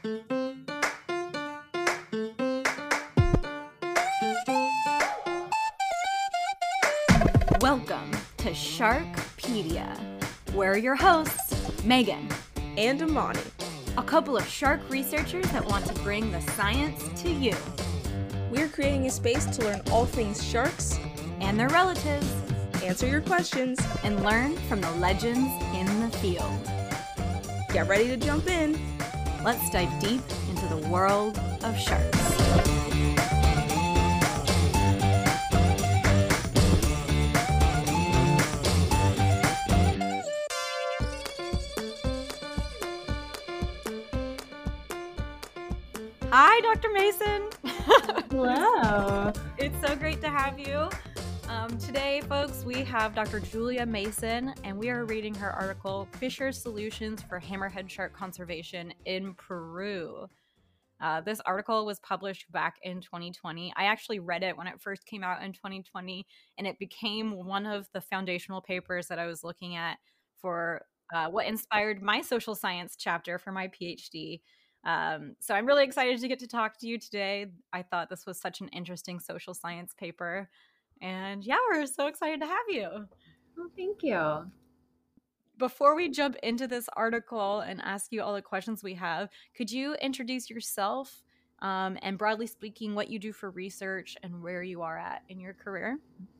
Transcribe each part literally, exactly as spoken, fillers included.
Welcome to Sharkpedia. We're your hosts, Megan and Imani, a couple of shark researchers that want to bring the science to you. We're creating a space to learn all things sharks and their relatives, answer your questions, and learn from the legends in the field. Get ready to jump in. Let's dive deep into the world of sharks. Hi, Doctor Mason. Hello. It's so great to have you. Um, today, folks, we have Doctor Julia Mason, and we are reading her article, Fisher Solutions for Hammerhead Shark Conservation in Peru. Uh, this article was published back in twenty twenty. I actually read it when it first came out in twenty twenty, and it became one of the foundational papers that I was looking at for uh, what inspired my social science chapter for my PhD. Um, so I'm really excited to get to talk to you today. I thought this was such an interesting social science paper. And yeah, we're so excited to have you. Well, thank you. Before we jump into this article and ask you all the questions we have, could you introduce yourself um, and broadly speaking, what you do for research and where you are at in your career?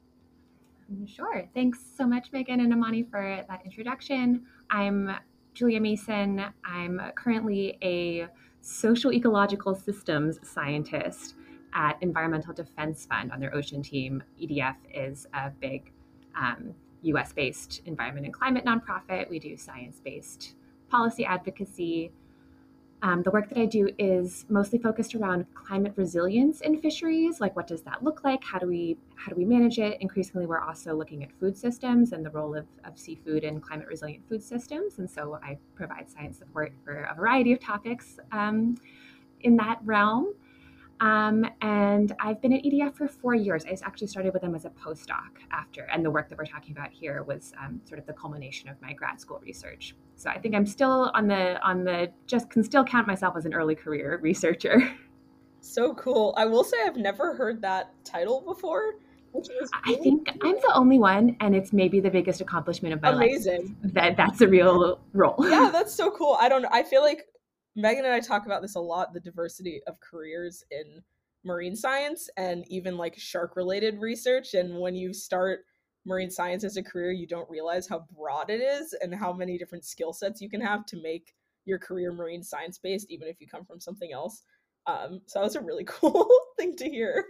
Sure. Thanks so much, Megan and Imani, for that introduction. I'm Julia Mason. I'm currently a social ecological systems scientist at Environmental Defense Fund on their ocean team. E D F is a big um, U S-based environment and climate nonprofit. We do science-based policy advocacy. Um, the work that I do is mostly focused around climate resilience in fisheries. Like, what does that look like? How do we how do we manage it? Increasingly, we're also looking at food systems and the role of, of seafood in climate resilient food systems. And so I provide science support for a variety of topics um, in that realm. Um, and I've been at E D F for four years. I actually started with them as a postdoc after, and the work that we're talking about here was um, sort of the culmination of my grad school research. So I think I'm still on the, on the, just can still count myself as an early career researcher. So cool. I will say I've never heard that title before. Which is really I think cool. I'm the only one, and it's maybe the biggest accomplishment of my Amazing. life. That that's a real role. Yeah, that's so cool. I don't know. I feel like Megan and I talk about this a lot, the diversity of careers in marine science and even like shark related research. And when you start marine science as a career, you don't realize how broad it is and how many different skill sets you can have to make your career marine science based, even if you come from something else. Um, so that was a really cool thing to hear.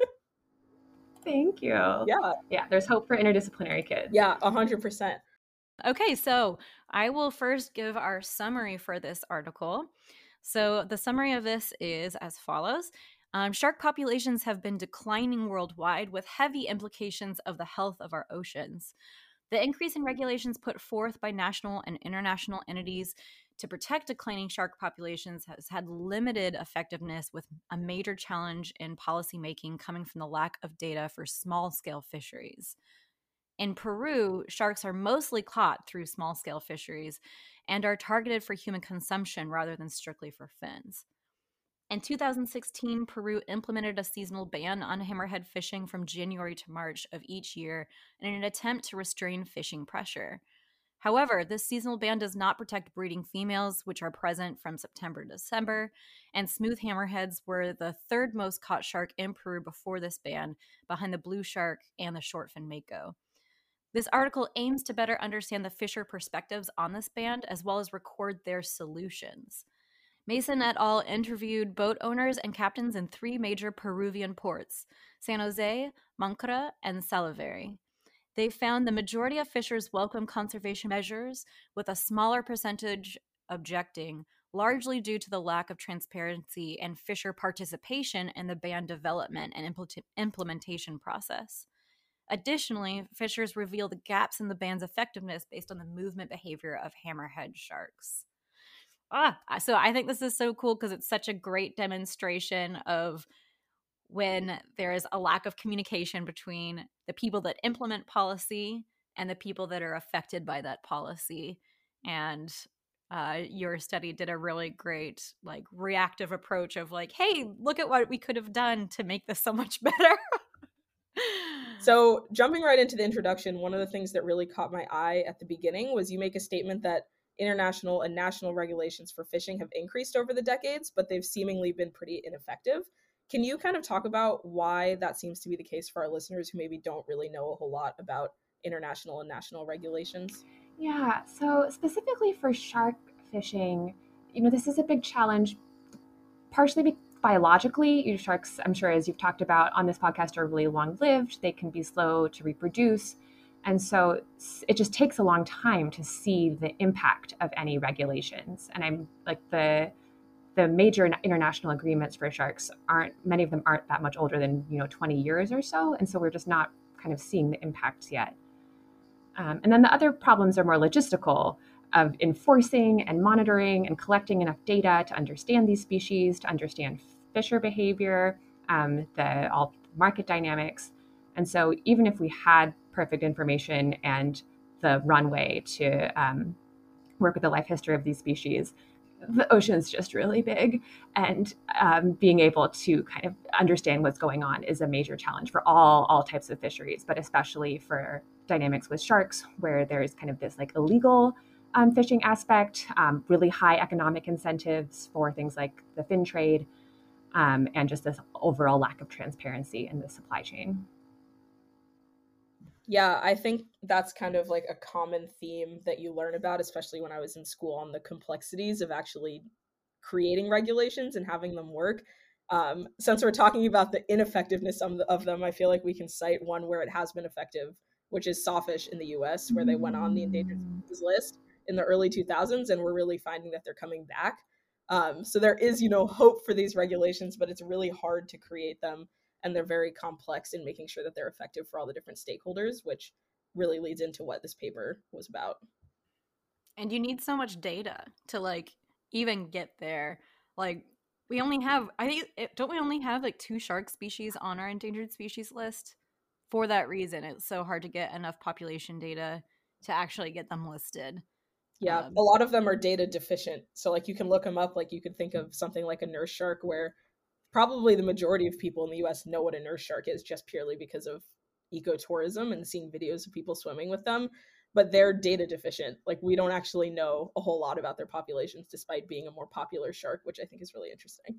Thank you. Yeah. Yeah, there's hope for interdisciplinary kids. Yeah, one hundred percent. Okay, so I will first give our summary for this article. So the summary of this is as follows. Um, shark populations have been declining worldwide with heavy implications of the health of our oceans. The increase in regulations put forth by national and international entities to protect declining shark populations has had limited effectiveness, with a major challenge in policymaking coming from the lack of data for small-scale fisheries. In Peru, sharks are mostly caught through small-scale fisheries and are targeted for human consumption rather than strictly for fins. In two thousand sixteen, Peru implemented a seasonal ban on hammerhead fishing from January to March of each year in an attempt to restrain fishing pressure. However, this seasonal ban does not protect breeding females, which are present from September to December, and smooth hammerheads were the third most caught shark in Peru before this ban, behind the blue shark and the shortfin mako. This article aims to better understand the fisher perspectives on this ban, as well as record their solutions. Mason et al. Interviewed boat owners and captains in three major Peruvian ports, San Jose, Mancora, and Salaverry. They found the majority of fishers welcome conservation measures, with a smaller percentage objecting, largely due to the lack of transparency and fisher participation in the ban development and impl- implementation process. Additionally, fishers reveal the gaps in the ban's effectiveness based on the movement behavior of hammerhead sharks. Ah, so I think this is so cool because it's such a great demonstration of when there is a lack of communication between the people that implement policy and the people that are affected by that policy. And uh, your study did a really great like reactive approach of like, hey, look at what we could have done to make this so much better. So jumping right into the introduction, one of the things that really caught my eye at the beginning was you make a statement that international and national regulations for fishing have increased over the decades, but they've seemingly been pretty ineffective. Can you kind of talk about why that seems to be the case for our listeners who maybe don't really know a whole lot about international and national regulations? Yeah, so specifically for shark fishing, you know, this is a big challenge, partially be- biologically. You know, sharks, I'm sure, as you've talked about on this podcast, are really long-lived. They can be slow to reproduce. And so it just takes a long time to see the impact of any regulations. And I'm like the the major international agreements for sharks aren't, many of them aren't that much older than, you know, twenty years or so. And so we're just not kind of seeing the impacts yet. Um, and then the other problems are more logistical, of enforcing and monitoring and collecting enough data to understand these species, to understand fisher behavior, um, the all market dynamics. And so even if we had perfect information and the runway to um, work with the life history of these species, the ocean's just really big, and um, being able to kind of understand what's going on is a major challenge for all all types of fisheries, but especially for dynamics with sharks, where there's kind of this like illegal um, fishing aspect, um, really high economic incentives for things like the fin trade, um, and just this overall lack of transparency in the supply chain. Yeah, I think that's kind of like a common theme that you learn about, especially when I was in school, on the complexities of actually creating regulations and having them work. Um, since we're talking about the ineffectiveness of, the, of them, I feel like we can cite one where it has been effective, which is sawfish in the U S, where they went on the endangered species list in the early two thousands, and we're really finding that they're coming back. Um, so there is, you know, hope for these regulations, but it's really hard to create them, and they're very complex in making sure that they're effective for all the different stakeholders, which really leads into what this paper was about. And you need so much data to like even get there. Like we only have, I think, don't we only have like two shark species on our endangered species list? For that reason, it's so hard to get enough population data to actually get them listed. Yeah, Um, a lot of them are data deficient. So like you can look them up, like you could think of something like a nurse shark, where probably the majority of people in the U S know what a nurse shark is just purely because of ecotourism and seeing videos of people swimming with them, but they're data deficient. Like we don't actually know a whole lot about their populations despite being a more popular shark, which I think is really interesting.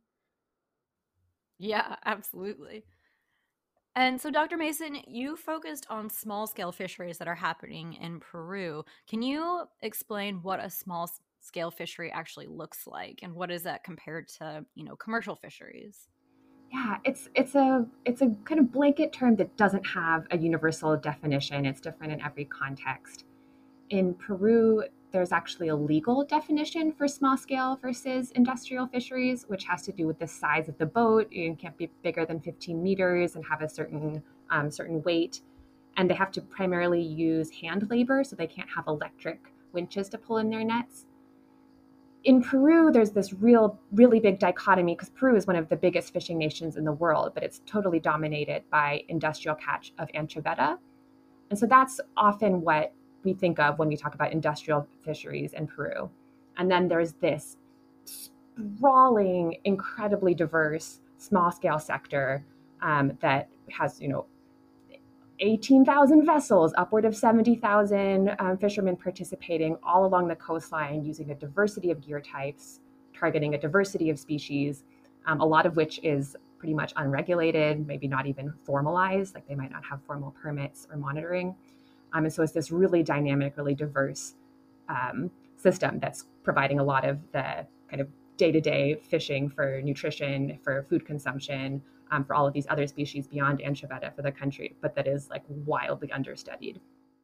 Yeah, absolutely. And so, Doctor Mason, you focused on small scale fisheries that are happening in Peru. Can you explain what a small scale fishery actually looks like, and what is that compared to, you know, commercial fisheries? Yeah, it's it's a it's a kind of blanket term that doesn't have a universal definition. It's different in every context. In Peru, there's actually a legal definition for small scale versus industrial fisheries, which has to do with the size of the boat. It can't be bigger than fifteen meters and have a certain um, certain weight. And they have to primarily use hand labor, so they can't have electric winches to pull in their nets. In Peru, there's this real, really big dichotomy, because Peru is one of the biggest fishing nations in the world, but it's totally dominated by industrial catch of anchoveta. And so that's often what we think of when we talk about industrial fisheries in Peru. And then there's this sprawling, incredibly diverse small scale sector um, that has, you know, eighteen thousand vessels, upward of seventy thousand um, fishermen participating all along the coastline, using a diversity of gear types, targeting a diversity of species, um, a lot of which is pretty much unregulated, maybe not even formalized, like they might not have formal permits or monitoring. Um, and so it's this really dynamic, really diverse um, system that's providing a lot of the kind of day-to-day fishing for nutrition, for food consumption, um, for all of these other species beyond anchoveta for the country, but that is like wildly understudied.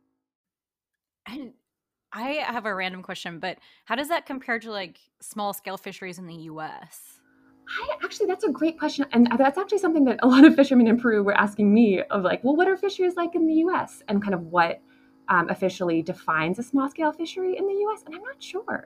And I have a random question, but how does that compare to like small scale fisheries in the U S? I actually, that's a great question. And that's actually something that a lot of fishermen in Peru were asking me of like, well, what are fisheries like in the U S? And kind of what um, officially defines a small scale fishery in the U S? And I'm not sure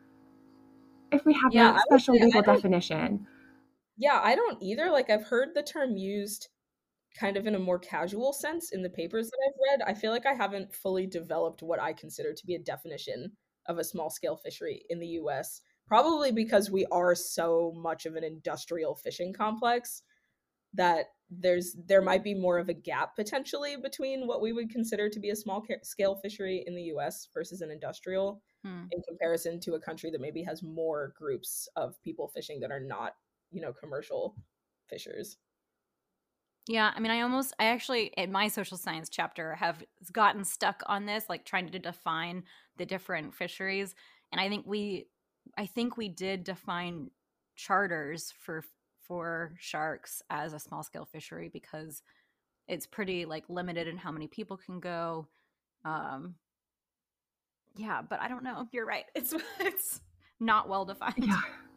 if we have yeah, a special say, legal definition. Yeah, I don't either. Like I've heard the term used kind of in a more casual sense in the papers that I've read. I feel like I haven't fully developed what I consider to be a definition of a small scale fishery in the U S, probably because we are so much of an industrial fishing complex that there's there might be more of a gap potentially between what we would consider to be a small scale fishery in the U S versus an industrial, hmm. in comparison to a country that maybe has more groups of people fishing that are not, you know, commercial fishers. Yeah, I mean, I almost, I actually, in my social science chapter, have gotten stuck on this, like trying to define the different fisheries. And I think we, I think we did define charters for for sharks as a small scale fishery because it's pretty like limited in how many people can go. Um, yeah, but I don't know. You're right. It's it's not well defined. Yeah.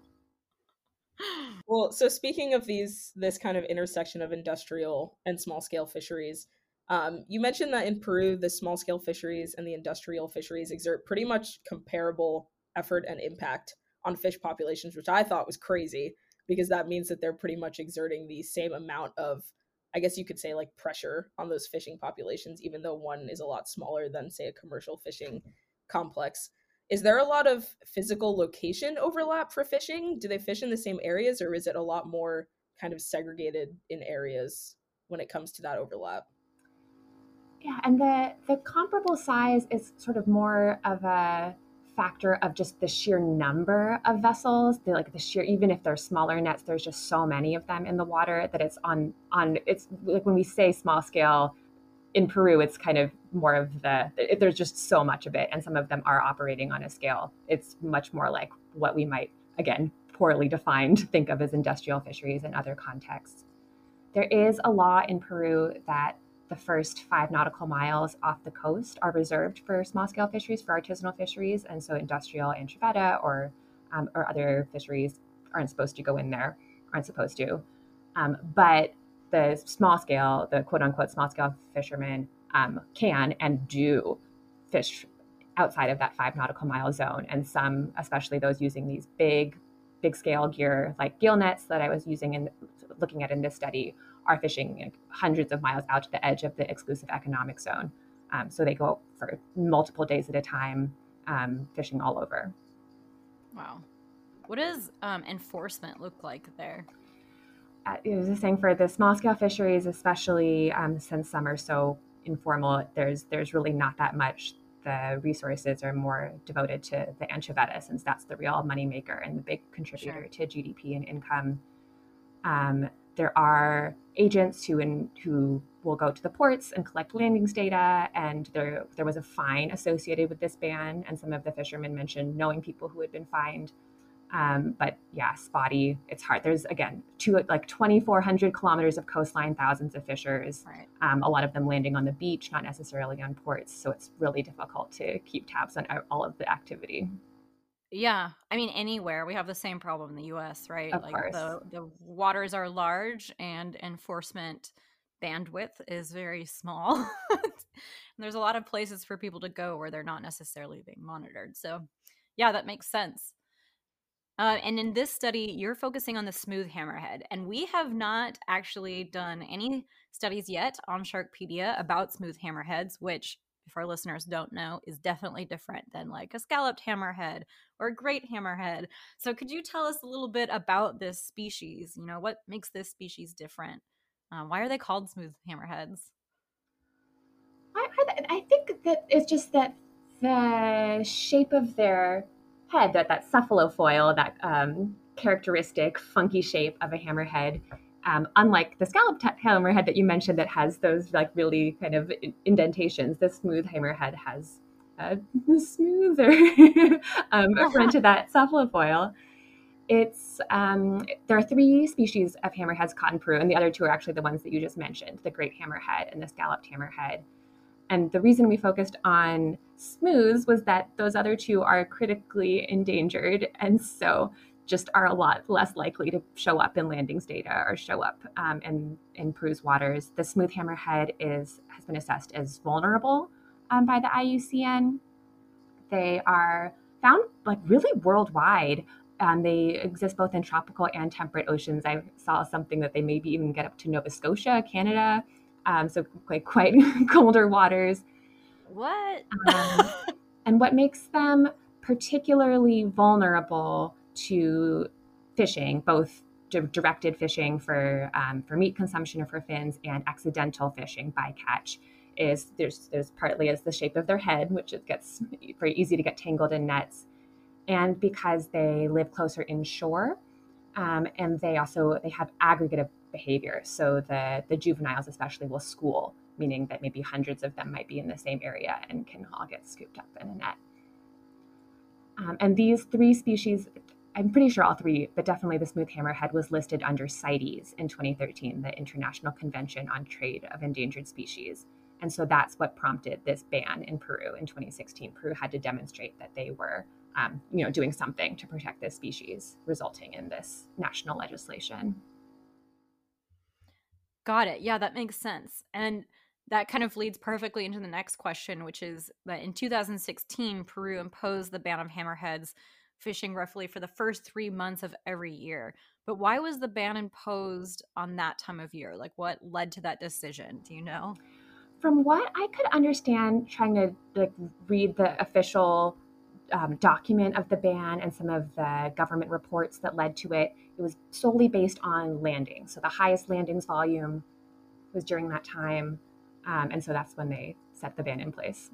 Well, so speaking of these, this kind of intersection of industrial and small scale fisheries, um, you mentioned that in Peru, the small scale fisheries and the industrial fisheries exert pretty much comparable effort and impact on fish populations, which I thought was crazy because that means that they're pretty much exerting the same amount of, I guess you could say, like pressure on those fishing populations, even though one is a lot smaller than, say, a commercial fishing complex. Is there a lot of physical location overlap for fishing? Do they fish in the same areas, or is it a lot more kind of segregated in areas when it comes to that overlap? Yeah, and the the comparable size is sort of more of a factor of just the sheer number of vessels. The, like the sheer, even if they're smaller nets, there's just so many of them in the water that it's on on. It's like when we say small scale. In Peru, it's kind of more of the, there's just so much of it, and some of them are operating on a scale. It's much more like what we might, again, poorly defined, think of as industrial fisheries in other contexts. There is a law in Peru that the first five nautical miles off the coast are reserved for small-scale fisheries, for artisanal fisheries, and so industrial anchoveta or um, or other fisheries aren't supposed to go in there, aren't supposed to. Um, but the small scale, the quote unquote small scale fishermen um, can and do fish outside of that five nautical mile zone. And some, especially those using these big, big scale gear like gill nets that I was using and looking at in this study, are fishing like hundreds of miles out to the edge of the exclusive economic zone. Um, so they go for multiple days at a time, um, fishing all over. Wow. What does um, enforcement look like there? Uh, I was just saying for the small scale fisheries, especially um, since some are so informal, there's there's really not that much. The resources are more devoted to the anchoveta, since that's the real moneymaker and the big contributor sure. to G D P and income. Um, there are agents who in, who will go to the ports and collect landings data, and there there was a fine associated with this ban, and some of the fishermen mentioned knowing people who had been fined. Um, but yeah, spotty. It's hard. There's again, two like twenty-four hundred kilometers of coastline, thousands of fishers. Right. Um, a lot of them landing on the beach, not necessarily on ports. So it's really difficult to keep tabs on all of the activity. Yeah, I mean anywhere we have the same problem in the U S, right? Of like course. the the waters are large and enforcement bandwidth is very small. And there's a lot of places for people to go where they're not necessarily being monitored. So, yeah, that makes sense. Uh, and in this study, you're focusing on the smooth hammerhead. And we have not actually done any studies yet on Sharkpedia about smooth hammerheads, which, if our listeners don't know, is definitely different than like a scalloped hammerhead or a great hammerhead. So could you tell us a little bit about this species? You know, what makes this species different? Uh, why are they called smooth hammerheads? I, I think that it's just that the shape of their head, that that cephalofoil, that um, characteristic funky shape of a hammerhead, um, unlike the scalloped hammerhead that you mentioned that has those like really kind of indentations, the smooth hammerhead has a smoother um, front to that cephalofoil. It's um, there are three species of hammerheads caught in Peru, and the other two are actually the ones that you just mentioned, the great hammerhead and the scalloped hammerhead. And the reason we focused on smooths was that those other two are critically endangered, and so just are a lot less likely to show up in landings data or show up um, in, in Peru's waters. The smooth hammerhead is has been assessed as vulnerable um, by the I U C N. They are found like really worldwide. Um, they exist both in tropical and temperate oceans. I saw something that they maybe even get up to Nova Scotia, Canada. Um, so quite, quite colder waters. What? Um, and what makes them particularly vulnerable to fishing, both directed fishing for um, for meat consumption or for fins, and accidental fishing, bycatch. Is there's there's partly as the shape of their head, which it gets very easy to get tangled in nets, and because they live closer inshore, um, and they also they have aggregative behavior. So the the juveniles especially will school, meaning that maybe hundreds of them might be in the same area and can all get scooped up in a net. Um, and these three species, I'm pretty sure all three, but definitely the smooth hammerhead was listed under CITES in twenty thirteen, the International Convention on Trade of Endangered Species. And so that's what prompted this ban in Peru in twenty sixteen. Peru had to demonstrate that they were um, you know, doing something to protect this species, resulting in this national legislation. Got it. Yeah, that makes sense. And that kind of leads perfectly into the next question, which is that in two thousand sixteen, Peru imposed the ban of hammerheads fishing roughly for the first three months of every year. But why was the ban imposed on that time of year? Like, what led to that decision? Do you know? From what I could understand, trying to like read the official um, document of the ban and some of the government reports that led to it, it was solely based on landing. So the highest landings volume was during that time. Um, and so that's when they set the ban in place.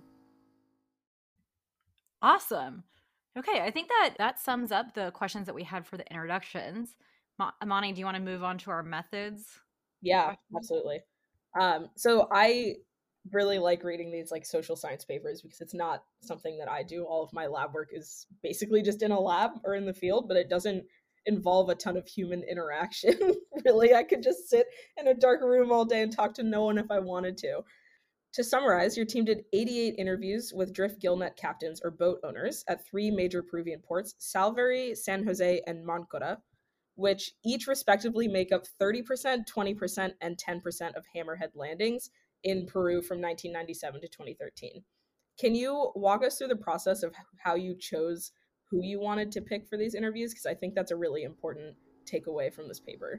Awesome. Okay, I think that that sums up the questions that we had for the introductions. Ma- Amani, do you want to move on to our methods? Yeah, questions? absolutely. Um, so I really like reading these like social science papers because it's not something that I do. All of my lab work is basically just in a lab or in the field, but it doesn't involve a ton of human interaction. Really, I could just sit in a dark room all day and talk to no one if I wanted to. To summarize, your team did eighty-eight interviews with drift gillnet captains or boat owners at three major Peruvian ports, Salvery, San Jose, and Mancora, which each respectively make up thirty percent, twenty percent, and ten percent of hammerhead landings in Peru from nineteen ninety-seven to twenty thirteen. Can you walk us through the process of how you chose who you wanted to pick for these interviews? Because I think that's a really important takeaway from this paper.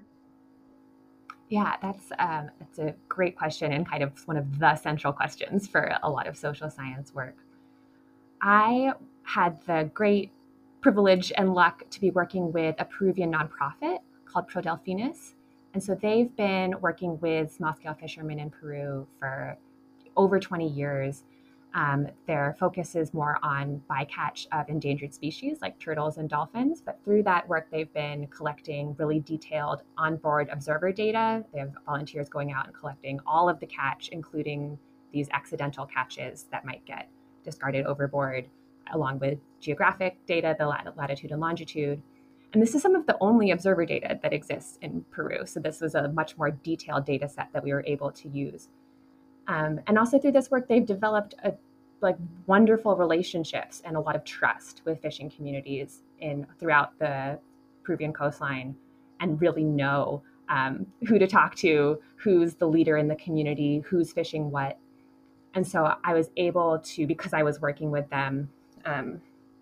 Yeah, that's um, that's a great question and kind of one of the central questions for a lot of social science work. I had the great privilege and luck to be working with a Peruvian nonprofit called Pro Delfines. And so they've been working with small-scale fishermen in Peru for over twenty years. Um, their focus is more on bycatch of endangered species like turtles and dolphins, but through that work, they've been collecting really detailed onboard observer data. They have volunteers going out and collecting all of the catch, including these accidental catches that might get discarded overboard, along with geographic data, the lat- latitude and longitude. And this is some of the only observer data that exists in Peru. So this was a much more detailed data set that we were able to use. Um, and also through this work, they've developed a, like wonderful relationships and a lot of trust with fishing communities in throughout the Peruvian coastline, and really know um, who to talk to, who's the leader in the community, who's fishing what. And so I was able to, because I was working with them, um,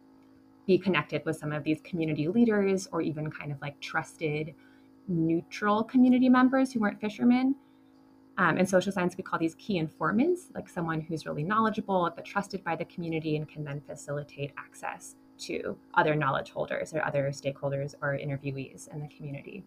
be connected with some of these community leaders, or even kind of like trusted, neutral community members who weren't fishermen. Um, in social science, we call these key informants, like someone who's really knowledgeable but trusted by the community and can then facilitate access to other knowledge holders or other stakeholders or interviewees in the community.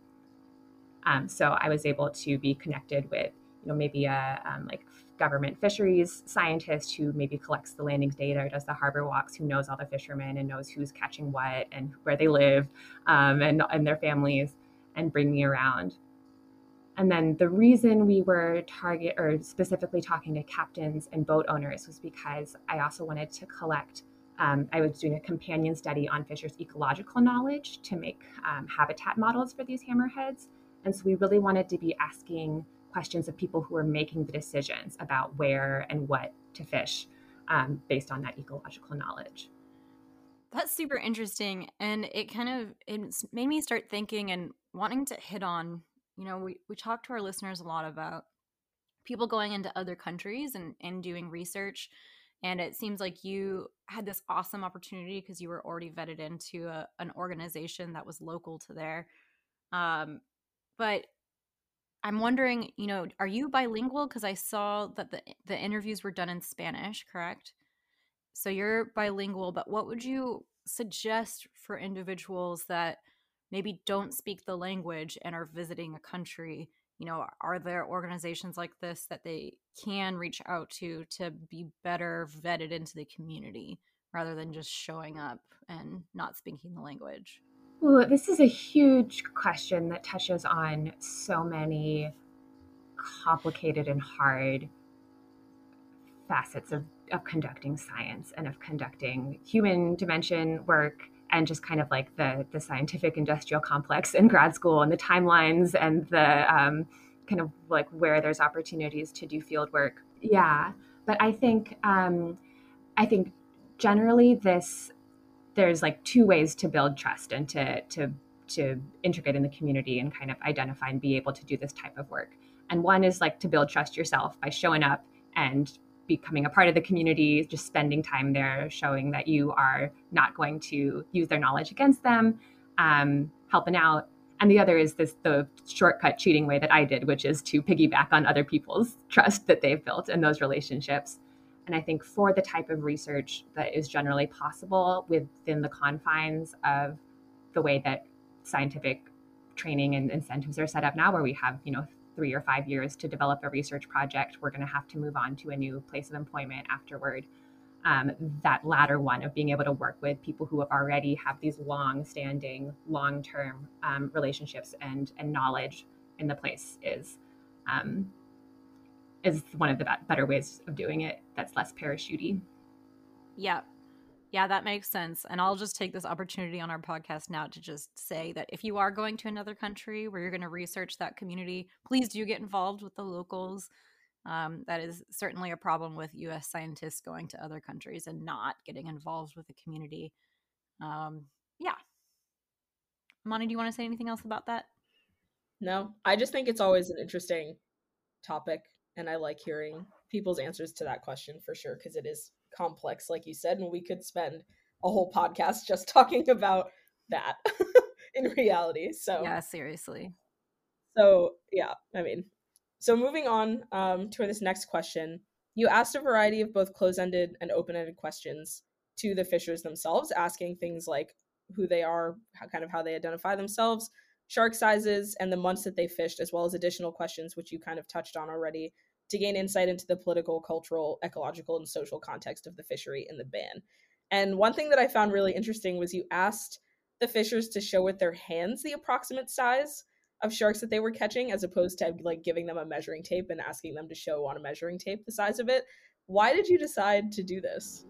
Um, so I was able to be connected with, you know, maybe a um, like government fisheries scientist who maybe collects the landings data or does the harbor walks, who knows all the fishermen and knows who's catching what and where they live, um, and, and their families, and bring me around. And then the reason we were target or specifically talking to captains and boat owners was because I also wanted to collect, um, I was doing a companion study on fishers' ecological knowledge to make um, habitat models for these hammerheads. And so we really wanted to be asking questions of people who are making the decisions about where and what to fish, um, based on that ecological knowledge. That's super interesting. And it kind of it made me start thinking and wanting to hit on, you know, we, we talk to our listeners a lot about people going into other countries and, and doing research. And it seems like you had this awesome opportunity because you were already vetted into a, an organization that was local to there. Um, but I'm wondering, you know, are you bilingual? Because I saw that the the interviews were done in Spanish, correct? So you're bilingual, but what would you suggest for individuals that maybe don't speak the language and are visiting a country? You know, are there organizations like this that they can reach out to to be better vetted into the community rather than just showing up and not speaking the language? Well, this is a huge question that touches on so many complicated and hard facets of, of conducting science and of conducting human dimension work, and just kind of like the, the scientific industrial complex in grad school and the timelines and the um, kind of like where there's opportunities to do field work. Yeah. But I think, um, I think generally this, there's like two ways to build trust and to, to, to integrate in the community and kind of identify and be able to do this type of work. And one is like to build trust yourself by showing up and becoming a part of the community, just spending time there, showing that you are not going to use their knowledge against them, um, helping out. And the other is this the shortcut cheating way that I did, which is to piggyback on other people's trust that they've built in those relationships. And I think for the type of research that is generally possible within the confines of the way that scientific training and incentives are set up now, where we have, you know, three or five years to develop a research project, we're going to have to move on to a new place of employment afterward. Um, that latter one of being able to work with people who have already have these long-standing, long-term um, relationships and and knowledge in the place is um, is one of the better ways of doing it. That's less parachutey. Yeah. Yeah, that makes sense. And I'll just take this opportunity on our podcast now to just say that if you are going to another country where you're going to research that community, please do get involved with the locals. Um, that is certainly a problem with U S scientists going to other countries and not getting involved with the community. Um, yeah. Monty, do you want to say anything else about that? No, I just think it's always an interesting topic, and I like hearing people's answers to that question for sure, because it is complex, like you said, and we could spend a whole podcast just talking about that in reality. So yeah, seriously. So yeah, I mean, so moving on um, to this next question, you asked a variety of both close-ended and open-ended questions to the fishers themselves, asking things like who they are, how, kind of how they identify themselves, shark sizes, and the months that they fished, as well as additional questions, which you kind of touched on already, to gain insight into the political, cultural, ecological, and social context of the fishery and the ban. And one thing that I found really interesting was you asked the fishers to show with their hands the approximate size of sharks that they were catching, as opposed to like giving them a measuring tape and asking them to show on a measuring tape the size of it. Why did you decide to do this?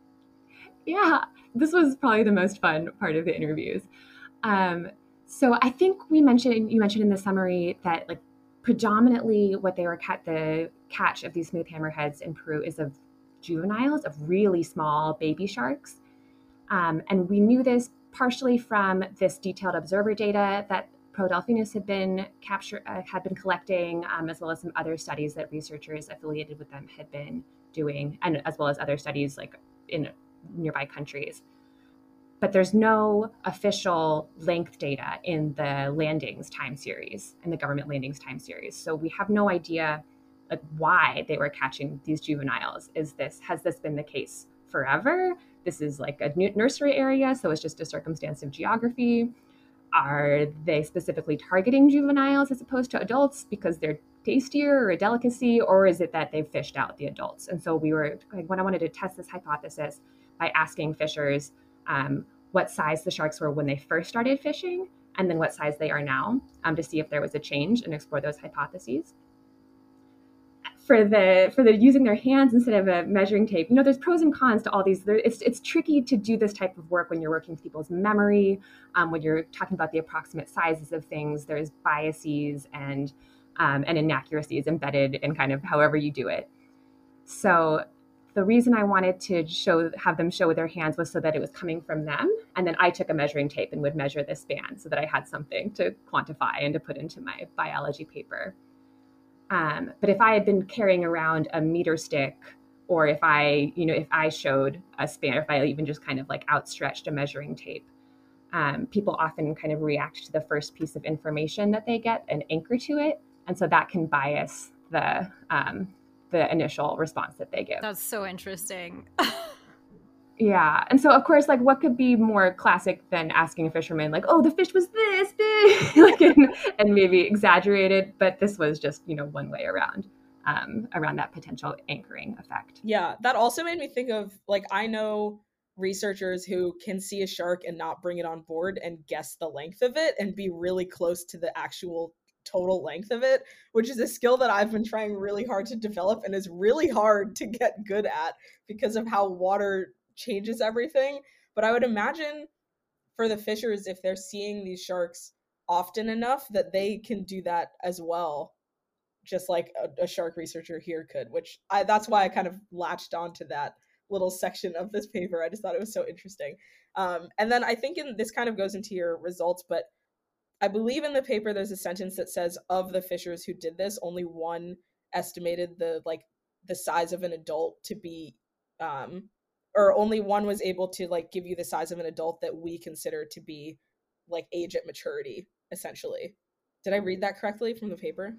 Yeah, this was probably the most fun part of the interviews. Um, so I think we mentioned, you mentioned in the summary that like predominantly what they were cat the catch of these smooth hammerheads in Peru is of juveniles, of really small baby sharks. Um, and we knew this partially from this detailed observer data that Pro Delphinus had been capture uh, had been collecting, um, as well as some other studies that researchers affiliated with them had been doing, and as well as other studies like in nearby countries. But there's no official length data in the landings time series, in the government landings time series. So we have no idea like why they were catching these juveniles. Is this has this been the case forever? This is like a nursery area, so it's just a circumstance of geography. Are they specifically targeting juveniles as opposed to adults because they're tastier or a delicacy, or is it that they've fished out the adults? And so we were, like, when I wanted to test this hypothesis by asking fishers um, what size the sharks were when they first started fishing, and then what size they are now, um, to see if there was a change and explore those hypotheses. For the for the using their hands instead of a measuring tape, you know, there's pros and cons to all these. There, it's it's tricky to do this type of work when you're working with people's memory, um, when you're talking about the approximate sizes of things. There's biases and um, and inaccuracies embedded in kind of however you do it. So the reason I wanted to show have them show with their hands was so that it was coming from them, and then I took a measuring tape and would measure this span so that I had something to quantify and to put into my biology paper. Um, but if I had been carrying around a meter stick, or if I, you know, if I showed a span, or if I even just kind of like outstretched a measuring tape, um, people often kind of react to the first piece of information that they get and anchor to it. And so that can bias the um, the initial response that they give. That's so interesting. Yeah. And so, of course, like, what could be more classic than asking a fisherman, like, oh, the fish was this big, like, and, and maybe exaggerated, but this was just, you know, one way around, um, around that potential anchoring effect. Yeah, that also made me think of, like, I know researchers who can see a shark and not bring it on board and guess the length of it and be really close to the actual total length of it, which is a skill that I've been trying really hard to develop and is really hard to get good at because of how water changes everything. But I would imagine for the fishers, if they're seeing these sharks often enough, that they can do that as well, just like a, a shark researcher here could, which I that's why I kind of latched onto that little section of this paper. I just thought it was so interesting. Um, and then I think in this kind of goes into your results, but I believe in the paper there's a sentence that says of the fishers who did this, only one estimated the like the size of an adult to be um or only one was able to like give you the size of an adult that we consider to be like age at maturity, essentially. Did I read that correctly from the paper?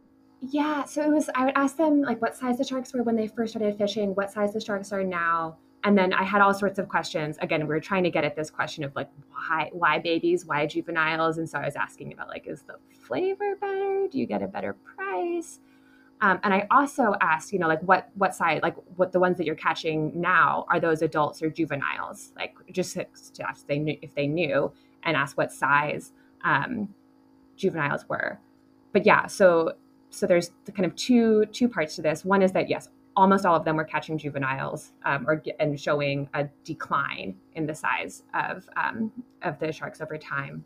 Yeah, so it was, I would ask them like what size the sharks were when they first started fishing, what size the sharks are now. And then I had all sorts of questions. Again, we were trying to get at this question of like, why, why babies, why juveniles? And so I was asking about like, is the flavor better? Do you get a better price? Um, and I also asked, you know, like what, what size, like what the ones that you're catching now, are those adults or juveniles? Like just to ask if they knew, if they knew, and ask what size um, juveniles were. But yeah, so so there's the kind of two two parts to this. One is that yes, almost all of them were catching juveniles, um, or and showing a decline in the size of um, of the sharks over time.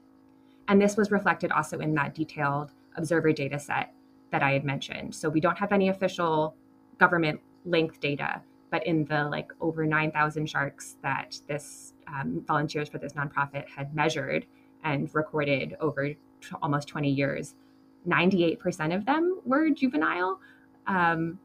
And this was reflected also in that detailed observer data set that I had mentioned. So we don't have any official government length data, but in the like over nine thousand sharks that this um, volunteers for this nonprofit had measured and recorded over t- almost twenty years, ninety-eight percent of them were juvenile. Um,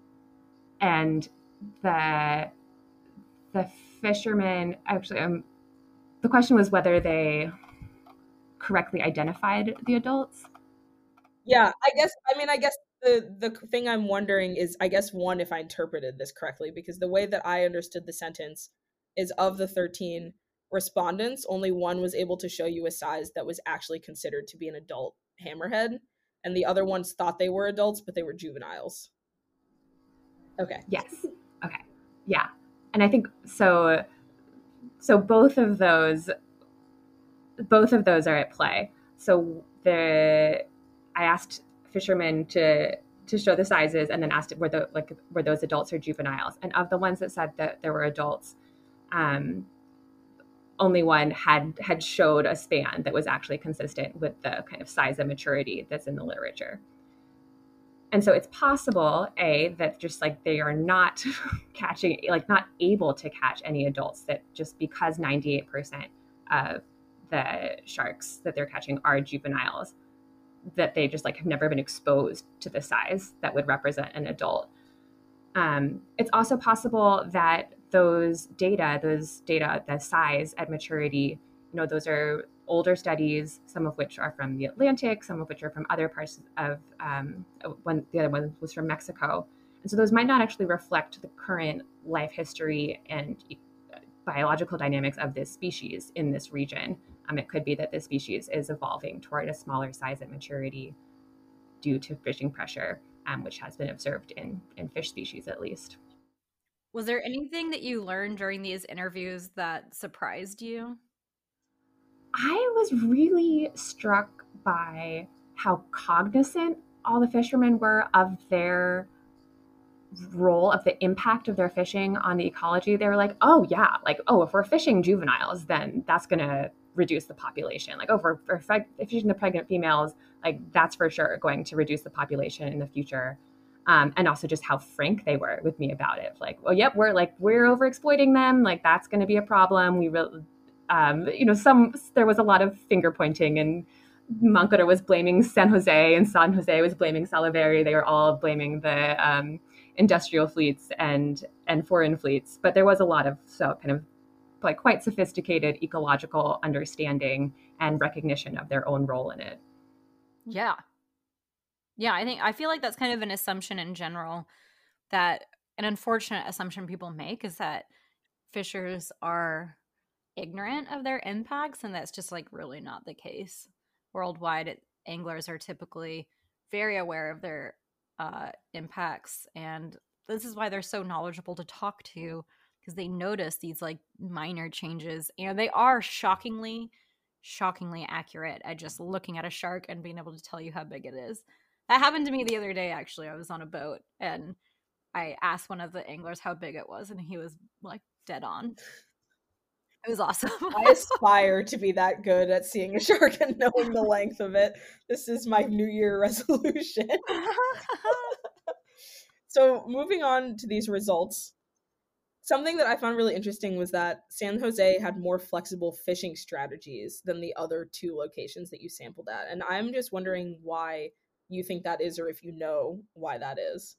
and the the fishermen actually, um, the question was whether they correctly identified the adults. Yeah, I guess I mean I guess the the thing I'm wondering is, I guess, one, if I interpreted this correctly, because the way that I understood the sentence is of the thirteen respondents, only one was able to show you a size that was actually considered to be an adult hammerhead, and the other ones thought they were adults, but they were juveniles. Okay. Yes. Okay. Yeah. And I think so so both of those both of those are at play. So the I asked fishermen to to show the sizes, and then asked were the like were those adults or juveniles. And of the ones that said that there were adults, um, only one had had showed a span that was actually consistent with the kind of size and maturity that's in the literature. And so it's possible, A, that just like they are not catching, like not able to catch any adults, that just because ninety-eight percent of the sharks that they're catching are juveniles, that they just like have never been exposed to the size that would represent an adult. Um, it's also possible that those data, those data, the size at maturity, you know, those are older studies, some of which are from the Atlantic, some of which are from other parts of, um, one, the other one was from Mexico. And so those might not actually reflect the current life history and biological dynamics of this species in this region. Um, it could be that this species is evolving toward a smaller size at maturity due to fishing pressure, um, which has been observed in, in fish species at least. Was there anything that you learned during these interviews that surprised you? I was really struck by how cognizant all the fishermen were of their role, of the impact of their fishing on the ecology. They were like, oh yeah, like, oh, if we're fishing juveniles, then that's going to reduce the population. Like, oh, if we're, if we're fishing the pregnant females, like that's for sure going to reduce the population in the future. Um, and also just how frank they were with me about it. Like, well, yep, we're like, we're over exploiting them. Like that's going to be a problem. We really, um, you know, some, there was a lot of finger pointing, and Mancora was blaming San Jose and San Jose was blaming Saliveri. They were all blaming the um, industrial fleets and and foreign fleets. But there was a lot of so kind of like quite sophisticated ecological understanding and recognition of their own role in it. Yeah. Yeah, I think I feel like that's kind of an assumption in general, that an unfortunate assumption people make is that fishers are ignorant of their impacts, and that's just like really not the case. Worldwide, it, anglers are typically very aware of their uh, impacts, and this is why they're so knowledgeable to talk to, because they notice these like minor changes, and they are shockingly, shockingly accurate at just looking at a shark and being able to tell you how big it is. That happened to me the other day, actually. I was on a boat and I asked one of the anglers how big it was, and he was like dead on. It was awesome. I aspire to be that good at seeing a shark and knowing the length of it. This is my New Year resolution. So moving on to these results, something that I found really interesting was that San Jose had more flexible fishing strategies than the other two locations that you sampled at. And I'm just wondering why you think that is, or if you know why that is.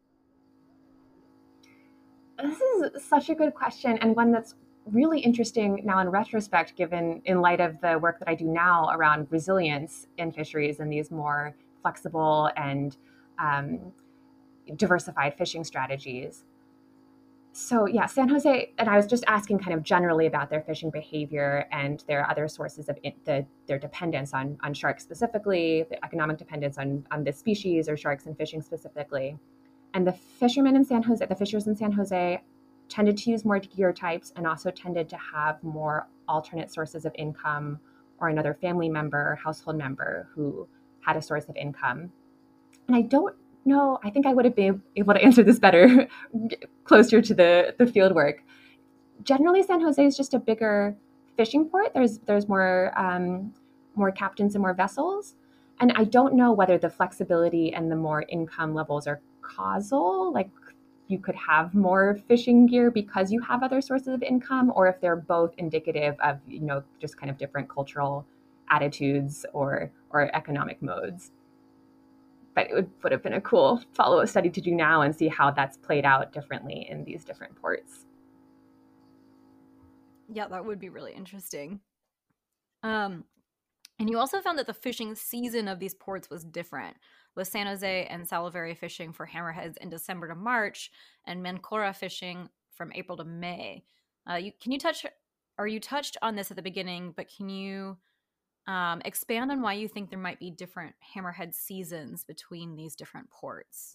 This is such a good question, and one that's really interesting now in retrospect, given in light of the work that I do now around resilience in fisheries and these more flexible and um, diversified fishing strategies. So yeah, San Jose, and I was just asking kind of generally about their fishing behavior and their other sources of in, the, their dependence on, on sharks specifically, the economic dependence on, on this species or sharks and fishing specifically. And the fishermen in San Jose, the fishers in San Jose tended to use more gear types and also tended to have more alternate sources of income or another family member, household member who had a source of income. And I don't know, I think I would have been able to answer this better closer to the, the field work. Generally, San Jose is just a bigger fishing port. There's there's more um, more captains and more vessels. And I don't know whether the flexibility and the more income levels are causal, like you could have more fishing gear because you have other sources of income, or if they're both indicative of, you know, just kind of different cultural attitudes or or economic modes. But it would, would have been a cool follow-up study to do now and see how that's played out differently in these different ports. Yeah, that would be really interesting. Um, and you also found that the fishing season of these ports was different, with San Jose and Salivary fishing for hammerheads in December to March, and Mancora fishing from April to May. Uh, you, can you touch, or you touched on this at the beginning, but can you um, expand on why you think there might be different hammerhead seasons between these different ports?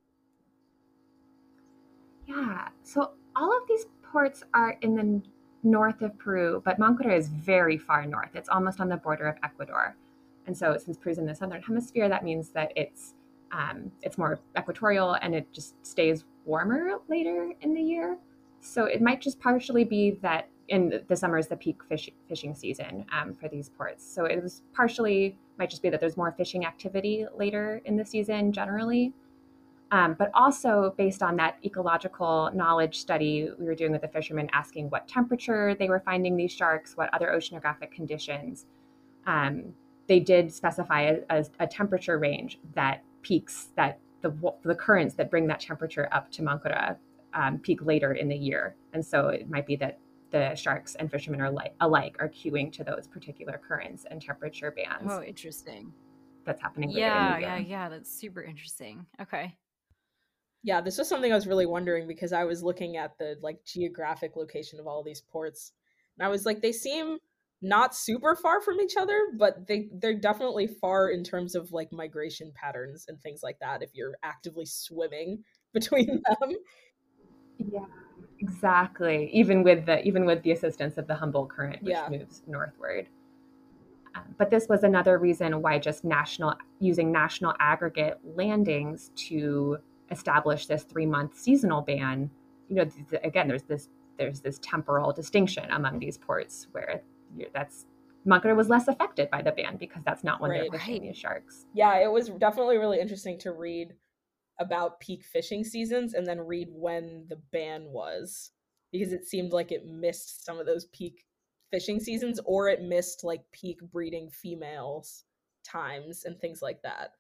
Yeah, so all of these ports are in the north of Peru, but Mancora is very far north. It's almost on the border of Ecuador. And so since Peru's in the southern hemisphere, that means that it's um, it's more equatorial and it just stays warmer later in the year. So it might just partially be that in the summer is the peak fish, fishing season um, for these ports. So it was partially, might just be that there's more fishing activity later in the season generally. Um, but also based on that ecological knowledge study we were doing with the fishermen, asking what temperature they were finding these sharks, what other oceanographic conditions. Um, they did specify a, a, a temperature range that peaks, that the, the currents that bring that temperature up to Mancora um, peak later in the year. And so it might be that the sharks and fishermen are like, alike are queuing to those particular currents and temperature bands. Oh, interesting. That's happening later yeah, in the year. Yeah, yeah, that's super interesting. Okay. Yeah, this was something I was really wondering because I was looking at the like geographic location of all these ports, and I was like, they seem not super far from each other, but they they're definitely far in terms of like migration patterns and things like that if you're actively swimming between them. Yeah, exactly. Even with the even with the assistance of the Humboldt Current, which Yeah. moves northward. Um, but this was another reason why just national using national aggregate landings to establish this three-month seasonal ban. You know, th- again, there's this there's this temporal distinction among these ports where that's Mancora was less affected by the ban because that's not when Right. they're fishing Right. these sharks. Yeah, it was definitely really interesting to read about peak fishing seasons and then read when the ban was, because it seemed like it missed some of those peak fishing seasons, or it missed like peak breeding females times and things like that.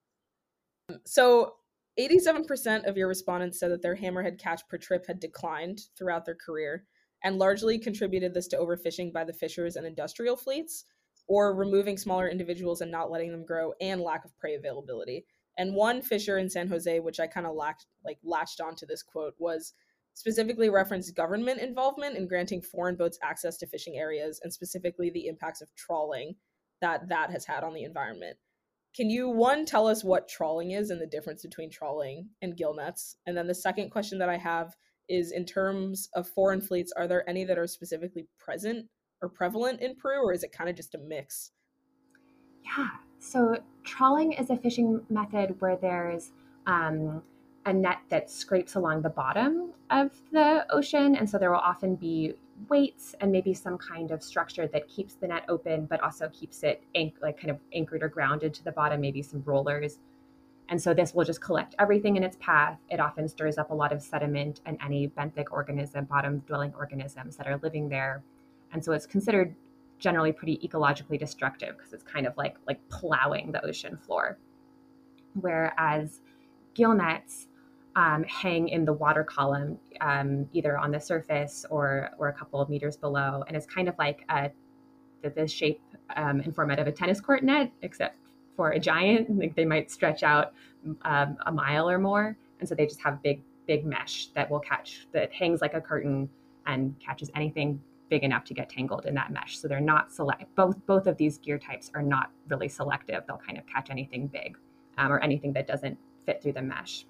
So eighty-seven percent of your respondents said that their hammerhead catch per trip had declined throughout their career, and largely contributed this to overfishing by the fishers and industrial fleets, or removing smaller individuals and not letting them grow, and lack of prey availability. And one fisher in San Jose, which I kind of lacked, like latched onto this quote, was specifically reference government involvement in granting foreign boats access to fishing areas, and specifically the impacts of trawling that that has had on the environment. Can you, one, tell us what trawling is and the difference between trawling and gill nets? And then the second question that I have is, in terms of foreign fleets, are there any that are specifically present or prevalent in Peru, or is it kind of just a mix? Yeah, so trawling is a fishing method where there's um, a net that scrapes along the bottom of the ocean. And so there will often be weights and maybe some kind of structure that keeps the net open, but also keeps it anch- like kind of anchored or grounded to the bottom, maybe some rollers. And so this will just collect everything in its path. It often stirs up a lot of sediment and any benthic organism, bottom dwelling organisms that are living there. And so it's considered generally pretty ecologically destructive because it's kind of like like plowing the ocean floor. Whereas gill nets um, hang in the water column, um, either on the surface or or a couple of meters below, and it's kind of like a the, the shape um, and format of a tennis court net, except for a giant. Like they might stretch out um, a mile or more, and so they just have big big mesh that will catch that hangs like a curtain and catches anything big enough to get tangled in that mesh. So they're not select. Both both of these gear types are not really selective. They'll kind of catch anything big um, or anything that doesn't fit through the mesh.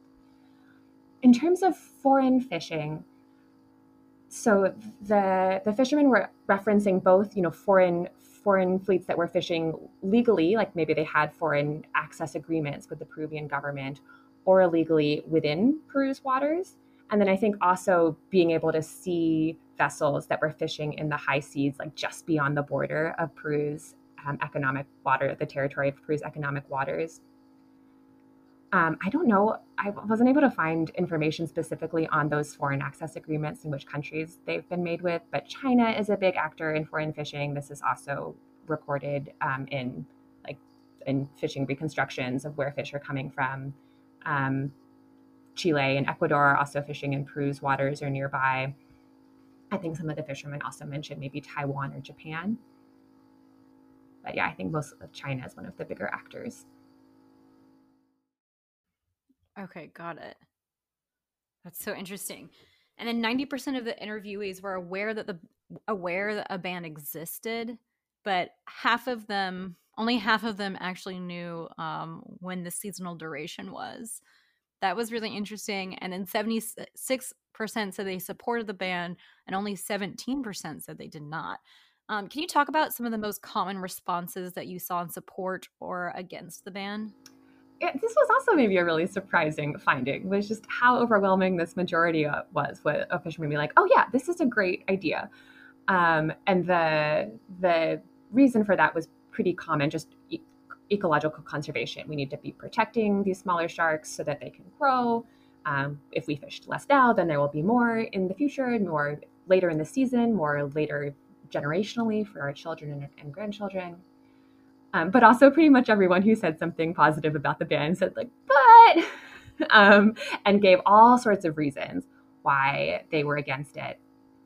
In terms of foreign fishing, so the the fishermen were referencing both, you know, foreign foreign fleets that were fishing legally, like maybe they had foreign access agreements with the Peruvian government, or illegally within Peru's waters. And then I think also being able to see vessels that were fishing in the high seas, like just beyond the border of Peru's um, economic water, the territory of Peru's economic waters. Um, I don't know, I wasn't able to find information specifically on those foreign access agreements and which countries they've been made with, but China is a big actor in foreign fishing. This is also recorded um, in like in fishing reconstructions of where fish are coming from. Um, Chile and Ecuador are also fishing in Peru's waters or nearby. I think some of the fishermen also mentioned maybe Taiwan or Japan. But yeah, I think most of China is one of the bigger actors. Okay, got it. That's so interesting. And then ninety percent of the interviewees were aware that the aware that a ban existed, but half of them, only half of them actually knew um, when the seasonal duration was. That was really interesting. And then seventy-six percent said they supported the ban, and only seventeen percent said they did not. Um, can you talk about some of the most common responses that you saw in support or against the ban? It, this was also maybe a really surprising finding, was just how overwhelming this majority was. With a fisherman be like, "Oh yeah, this is a great idea," um, and the the reason for that was pretty common, just e- ecological conservation. We need to be protecting these smaller sharks so that they can grow. Um, if we fished less now, then there will be more in the future, more later in the season, more later generationally for our children and, and grandchildren. Um, but also pretty much everyone who said something positive about the ban said like, but, um, and gave all sorts of reasons why they were against it.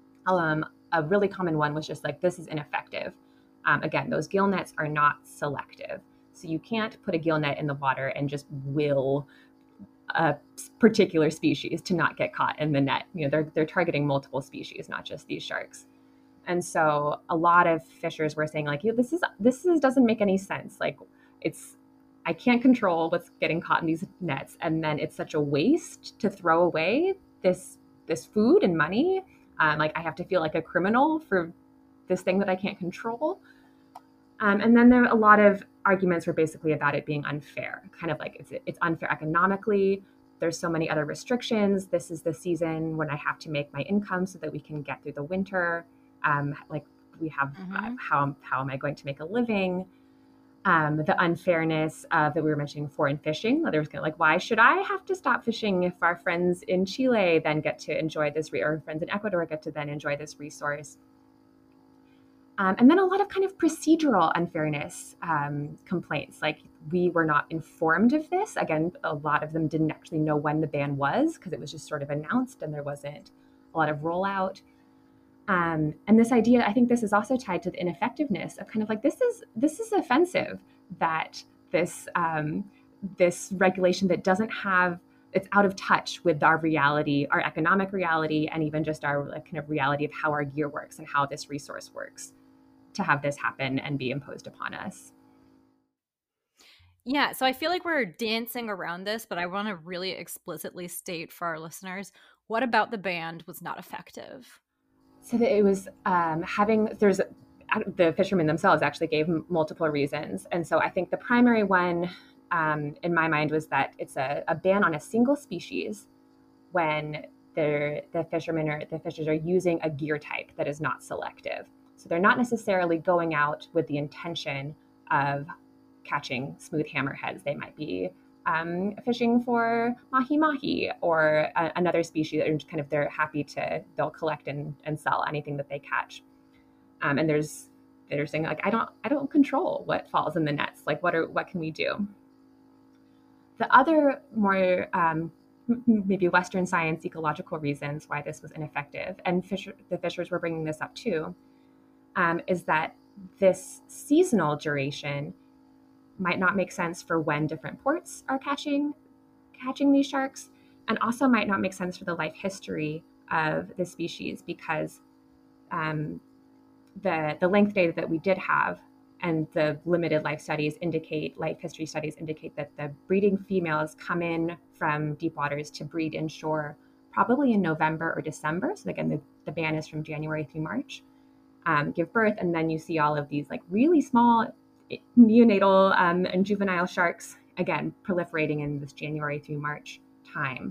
Um, a really common one was just like, this is ineffective. Um, again, those gill nets are not selective. So you can't put a gill net in the water and just will a particular species to not get caught in the net. You know, they're, they're targeting multiple species, not just these sharks. And so a lot of fishers were saying like, this is, this is, doesn't make any sense. Like it's, I can't control what's getting caught in these nets. And then it's such a waste to throw away this, this food and money. Um, like I have to feel like a criminal for this thing that I can't control. Um, and then there are a lot of arguments were basically about it being unfair, kind of like it's, it's unfair economically. There's so many other restrictions. This is the season when I have to make my income so that we can get through the winter. Um, like we have, mm-hmm. uh, how, how am I going to make a living? Um, the unfairness of that we were mentioning foreign fishing. There was kind of like, why should I have to stop fishing if our friends in Chile then get to enjoy this, re- or friends in Ecuador get to then enjoy this resource? Um, and then a lot of kind of procedural unfairness um, complaints, like we were not informed of this. Again, a lot of them didn't actually know when the ban was because it was just sort of announced and there wasn't a lot of rollout. Um, and this idea, I think this is also tied to the ineffectiveness of kind of like, this is this is offensive that this um, this regulation that doesn't have it's out of touch with our reality, our economic reality, and even just our like, kind of reality of how our gear works and how this resource works to have this happen and be imposed upon us. Yeah, so I feel like we're dancing around this, but I want to really explicitly state for our listeners, what about the ban was not effective? So that it was um, having, there's, the fishermen themselves actually gave multiple reasons. And so I think the primary one um, in my mind was that it's a, a ban on a single species when they're, the fishermen or the fishers are using a gear type that is not selective. So they're not necessarily going out with the intention of catching smooth hammerheads. They might be um, fishing for mahi-mahi or a, another species that are kind of, they're happy to, they'll collect and, and sell anything that they catch. Um, and there's, they're saying like, I don't, I don't control what falls in the nets. Like what are, what can we do? The other more um, maybe Western science ecological reasons why this was ineffective, and fisher, the fishers were bringing this up too, um, is that this seasonal duration might not make sense for when different ports are catching catching these sharks, and also might not make sense for the life history of the species, because um, the the length data that we did have and the limited life studies indicate, life history studies indicate that the breeding females come in from deep waters to breed inshore probably in November or December. So again, the, the ban is from January through March, um, give birth, and then you see all of these like really small neonatal um, and juvenile sharks, again, proliferating in this January through March time.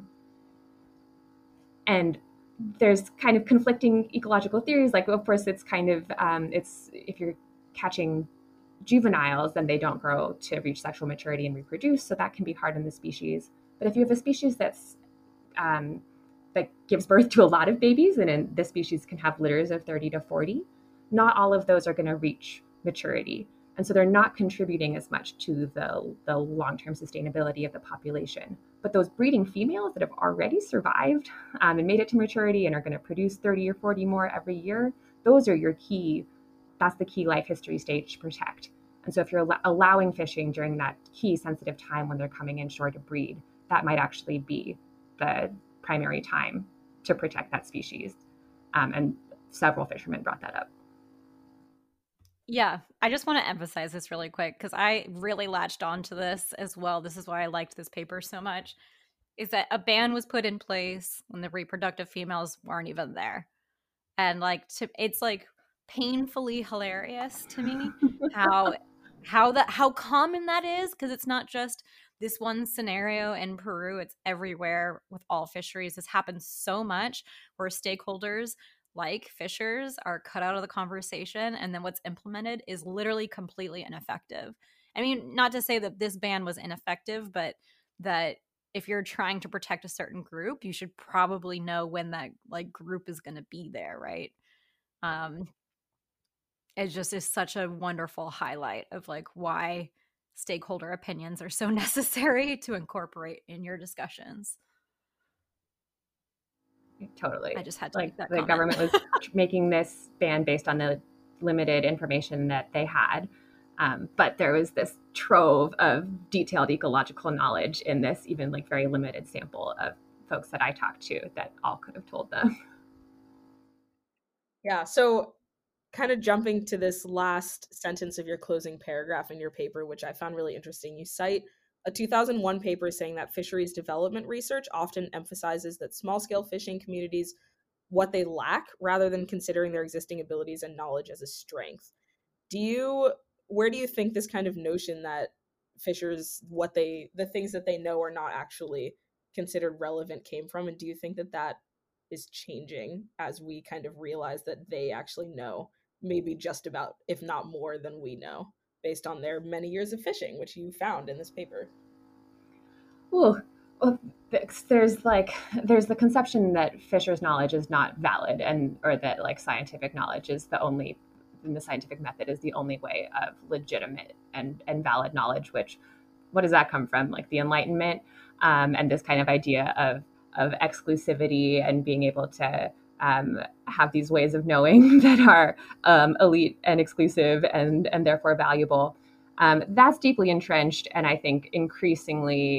And there's kind of conflicting ecological theories. Like, of course, it's kind of, um, it's if you're catching juveniles, then they don't grow to reach sexual maturity and reproduce. So that can be hard in the species. But if you have a species that's um, that gives birth to a lot of babies, and in this species can have litters of thirty to forty, not all of those are going to reach maturity. And so they're not contributing as much to the, the long-term sustainability of the population. But those breeding females that have already survived um, and made it to maturity and are going to produce thirty or forty more every year, those are your key, that's the key life history stage to protect. And so if you're al- allowing fishing during that key sensitive time when they're coming inshore to breed, that might actually be the primary time to protect that species. Um, and several fishermen brought that up. Yeah, I just want to emphasize this really quick because I really latched onto this as well. This is why I liked this paper so much, is that a ban was put in place when the reproductive females weren't even there. And like, to, it's like painfully hilarious to me how how that how common that is, because it's not just this one scenario in Peru, it's everywhere with all fisheries. This happens so much where stakeholders like fishers are cut out of the conversation, and then what's implemented is literally completely ineffective. I mean, not to say that this ban was ineffective, but that if you're trying to protect a certain group, you should probably know when that like group is going to be there, right? Um, it just is such a wonderful highlight of like why stakeholder opinions are so necessary to incorporate in your discussions. Totally. I just had to like make that the comment. government was making this ban based on the limited information that they had. Um, but there was this trove of detailed ecological knowledge in this even like very limited sample of folks that I talked to that all could have told them. Yeah, so kind of jumping to this last sentence of your closing paragraph in your paper, which I found really interesting. You cite a two thousand one paper saying that fisheries development research often emphasizes that small-scale fishing communities, what they lack, rather than considering their existing abilities and knowledge as a strength. Do you, where do you think this kind of notion that fishers, what they, the things that they know are not actually considered relevant came from? And do you think that that is changing as we kind of realize that they actually know maybe just about, if not more than we know, based on their many years of fishing, which you found in this paper? Ooh, well, there's like there's the conception that fishers' knowledge is not valid, and or that like scientific knowledge is the only, and the scientific method is the only way of legitimate and and valid knowledge. Which, what does that come from? Like the Enlightenment, um, and this kind of idea of of exclusivity and being able to um, have these ways of knowing that are um, elite and exclusive and and therefore valuable. Um, that's deeply entrenched, and I think increasingly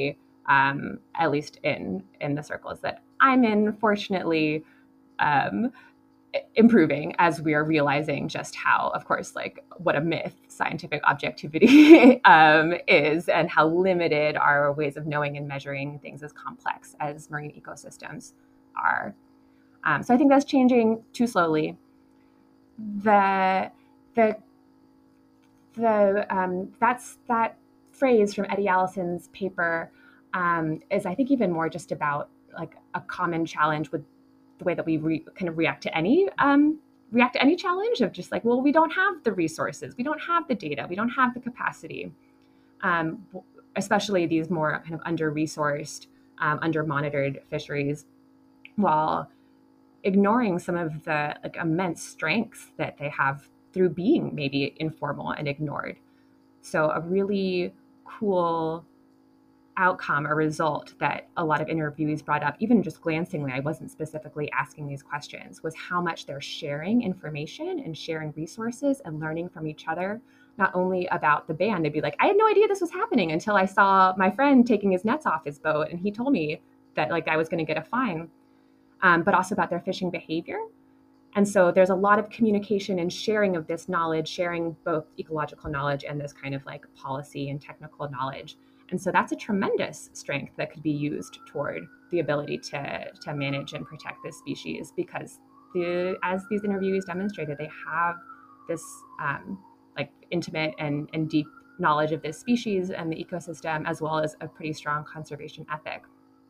um, at least in in the circles that I'm in, fortunately, um, improving as we are realizing just how, of course, like what a myth scientific objectivity um, is, and how limited our ways of knowing and measuring things as complex as marine ecosystems are. Um, so I think that's changing too slowly. The the the um, that's that phrase from Eddie Allison's paper um, is, I think, even more just about like a common challenge with the way that we re- kind of react to any um, react to any challenge of just like, well, we don't have the resources, we don't have the data, we don't have the capacity, um, especially these more kind of under-resourced, um, under-monitored fisheries, while ignoring some of the like immense strengths that they have through being maybe informal and ignored. So a really cool outcome or result that a lot of interviewees brought up, even just glancingly, I wasn't specifically asking these questions, was how much they're sharing information and sharing resources and learning from each other, not only about the ban. They'd be like, I had no idea this was happening until I saw my friend taking his nets off his boat and he told me that like I was going to get a fine, um, but also about their fishing behavior. And so there's a lot of communication and sharing of this knowledge, sharing both ecological knowledge and this kind of like policy and technical knowledge. And so that's a tremendous strength that could be used toward the ability to, to manage and protect this species, because the, as these interviewees demonstrated, they have this um, like intimate and, and deep knowledge of this species and the ecosystem, as well as a pretty strong conservation ethic.